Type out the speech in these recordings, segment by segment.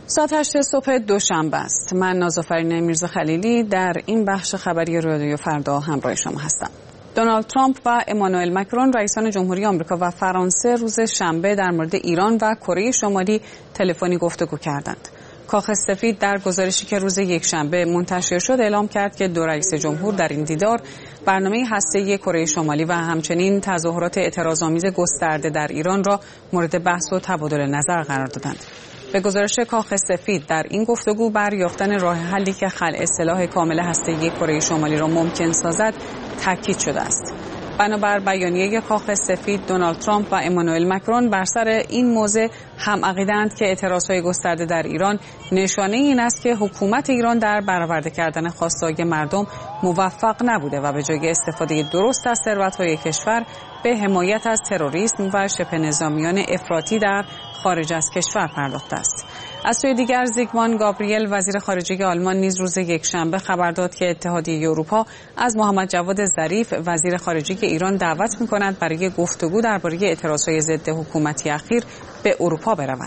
ساعت 8 صبح دوشنبه است. من نازآفرین میرزا خلیلی در این بخش خبری رادیو فردا همراه شما هستم. دونالد ترامپ و امانوئل مکرون رئیسان جمهوری آمریکا و فرانسه روز شنبه در مورد ایران و کره شمالی تلفنی گفتگو کردند. کاخ سفید در گزارشی که روز یکشنبه منتشر شد اعلام کرد که دو رئیس جمهور در این دیدار برنامه هسته‌ای کره شمالی و همچنین تظاهرات اعتراض‌آمیز گسترده در ایران را مورد بحث و تبادل نظر قرار دادند. به گزارش کاخ سفید در این گفتگو بر یافتن راه حلی که خلع سلاح کامل هسته‌ای کره شمالی را ممکن سازد تاکید شده است. بنابر بیانیه کاخ سفید، دونالد ترامپ و امانوئل مکرون بر سر این موضوع هم عقیده‌اند که اعتراضهای گسترده در ایران نشانه این است که حکومت ایران در برآورده کردن خواسته‌های مردم موفق نبوده و به جای استفاده درست از ثروت‌های کشور به حمایت از تروریسم و شبه نظامیان افراطی در خارج از کشور پرداخته است. از سوی دیگر زیگموند گابریل وزیر خارجه آلمان نیز روز یکشنبه خبر داد که اتحادیه اروپا از محمد جواد ظریف وزیر خارجه ایران دعوت می‌کند برای گفتگو درباره اعتراضهای ضد حکومتی اخیر به اروپا برود.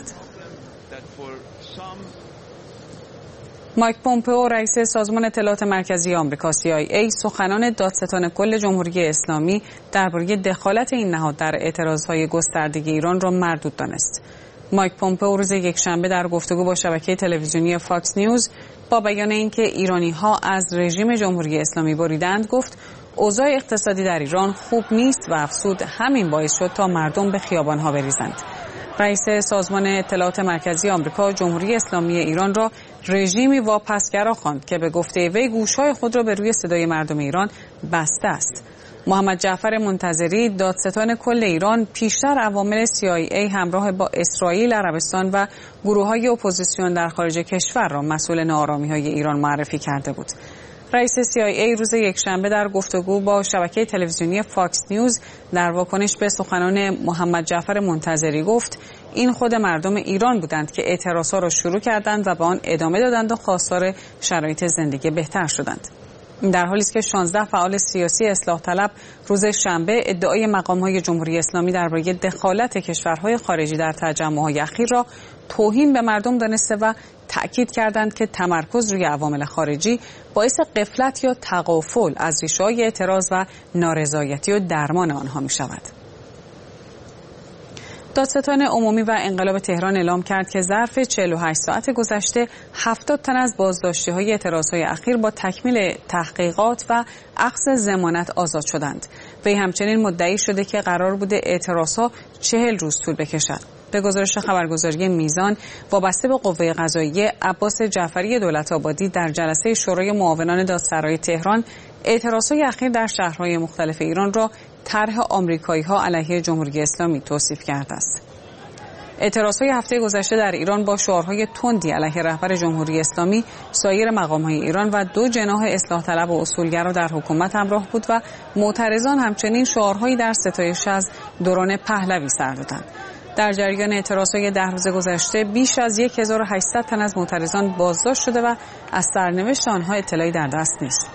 مایک پومپئو رئیس سازمان اطلاعات مرکزی آمریکا CIA سخنان دادستان کل جمهوری اسلامی درباره دخالت این نهاد در اعتراضهای گسترده ایران را مردود دانست. مایک پومپئو روز یکشنبه در گفتگو با شبکه تلویزیونی فاکس نیوز با بیان اینکه ایرانی‌ها از رژیم جمهوری اسلامی بریدند گفت اوضاع اقتصادی در ایران خوب نیست و افزود همین باعث شد تا مردم به خیابان‌ها بریزند. رئیس سازمان اطلاعات مرکزی آمریکا جمهوری اسلامی ایران را رژیمی واپسگرا خواند که به گفته وی گوش‌های خود را به روی صدای مردم ایران بسته است. محمد جعفر منتظری دادستان کل ایران پیشتر عوامل CIA همراه با اسرائیل، عربستان و گروه‌های اپوزیسیون در خارج کشور را مسئول ناآرامی‌های ایران معرفی کرده بود. رئیس CIA روز یکشنبه در گفتگو با شبکه تلویزیونی فاکس نیوز در واکنش به سخنان محمد جعفر منتظری گفت این خود مردم ایران بودند که اعتراضها را شروع کردند و به آن ادامه دادند و خواستار شرایط زندگی بهتر شدند. در حالی است که 16 فعال سیاسی اصلاح طلب روز شنبه ادعای مقام‌های جمهوری اسلامی درباره دخالت کشورهای خارجی در تجمع‌های اخیر را توهین به مردم دانسته و تأکید کردند که تمرکز روی عوامل خارجی باعث غفلت یا تغافل از ریشه‌های اعتراض و نارضایتی و درمان آنها می‌شود. دادستان عمومی و انقلاب تهران اعلام کرد که ظرف 48 ساعت گذشته 70 تن از بازداشتی‌های اعتراضهای اخیر با تکمیل تحقیقات و اخذ ضمانت آزاد شدند. وی همچنین مدعی شده که قرار بوده اعتراضها 40 روز طول بکشد. به گزارش خبرگزاری میزان وابسته به قوه قضاییه عباس جعفری دولت‌آبادی در جلسه شورای معاونان دادسرای تهران اعتراضهای اخیر در شهرهای مختلف ایران را طرح آمریکایی‌ها علیه جمهوری اسلامی توصیف کرده است. اعتراضهای هفته گذشته در ایران با شعارهای تندی علیه رهبر جمهوری اسلامی، سایر مقام‌های ایران و دو جناح اصلاح طلب و اصولگرا در حکومت همراه بود و معترضان همچنین شعارهایی در ستایش از دوران پهلوی سر دادند. در جریان اعتراضهای 10 روز گذشته بیش از 1800 تن از معترضان بازداشت شده و از سرنوشت آنها اطلاعی در دست نیست.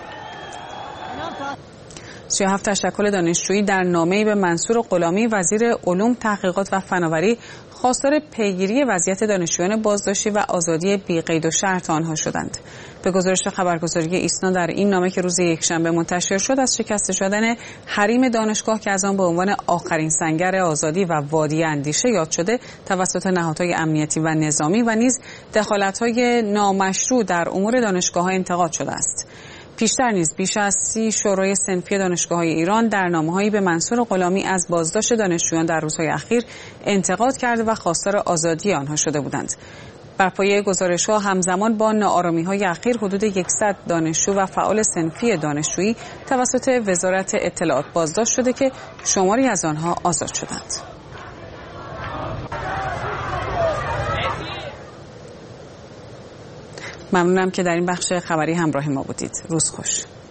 37 تشکل دانشجویی در نامه‌ای به منصور غلامی وزیر علوم، تحقیقات و فناوری خواستار پیگیری وضعیت دانشجویان بازداشتی و آزادی بی‌قید و شرط آنها شدند. به گزارش خبرگزاری ایسنا در این نامه که روز یکشنبه منتشر شد از شکسته شدن حریم دانشگاه که از آن به عنوان آخرین سنگر آزادی و وادی اندیشه یاد شده توسط نهادهای امنیتی و نظامی و نیز دخالت‌های نامشروع در امور دانشگاه‌ها انتقاد شده است. پیشتر نیز بیش از 30 شورای صنفی دانشگاه‌های ایران در نامه‌هایی به منصور غلامی از بازداشت دانشجویان در روزهای اخیر انتقاد کرده و خواستار آزادی آنها شده بودند. بر پایه گزارش‌ها همزمان با ناآرامی‌های اخیر حدود 100 دانشجو و فعال صنفی دانشجویی توسط وزارت اطلاعات بازداشت شده که شماری از آنها آزاد شدند. ممنونم که در این بخش خبری همراه ما بودید. روز خوش.